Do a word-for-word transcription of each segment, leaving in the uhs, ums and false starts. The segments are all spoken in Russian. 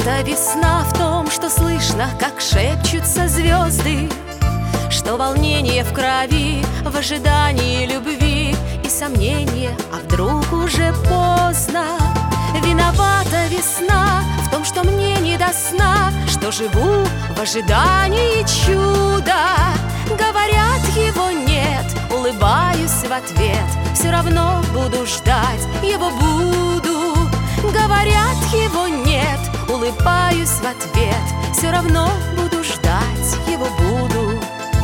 Виновата весна в том, что слышно, как шепчутся звезды, что волнение в крови в ожидании любви и сомнения, а вдруг уже поздно. Виновата весна в том, что мне не до сна, что живу в ожидании чуда. Говорят, его нет, улыбаюсь в ответ, все равно буду ждать, его буду. Говорят, его нет, улыбаюсь в ответ, все равно буду ждать, его буду.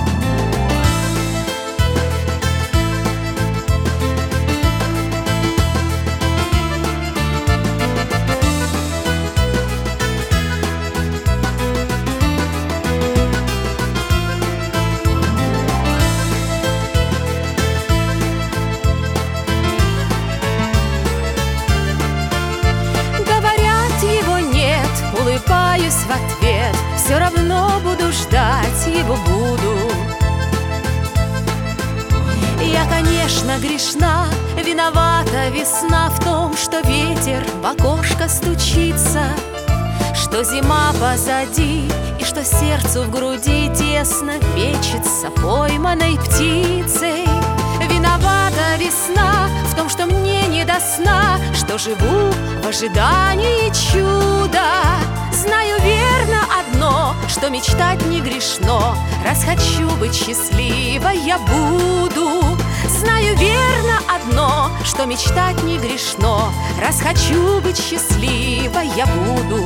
Улыбаюсь в ответ, все равно буду ждать, его буду. Я, конечно, грешна, виновата весна в том, что ветер в окошко стучится, что зима позади и что сердцу в груди тесно мечется пойманной птицей. Виновата весна в том, что мне не до сна, что живу в ожидании чуда. Знаю верно одно, что мечтать не грешно, раз хочу быть счастливой, я буду. Знаю верно одно, что мечтать не грешно, раз хочу быть счастливой, я буду.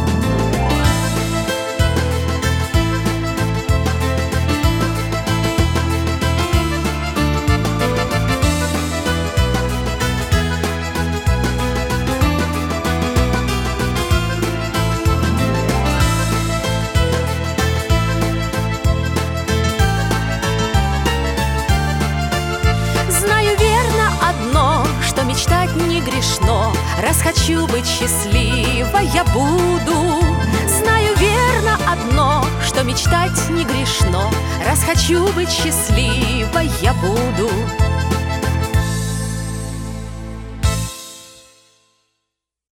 Мечтать не грешно, раз хочу быть счастливой, я буду. Знаю верно одно, что мечтать не грешно, раз хочу быть счастливой, я буду.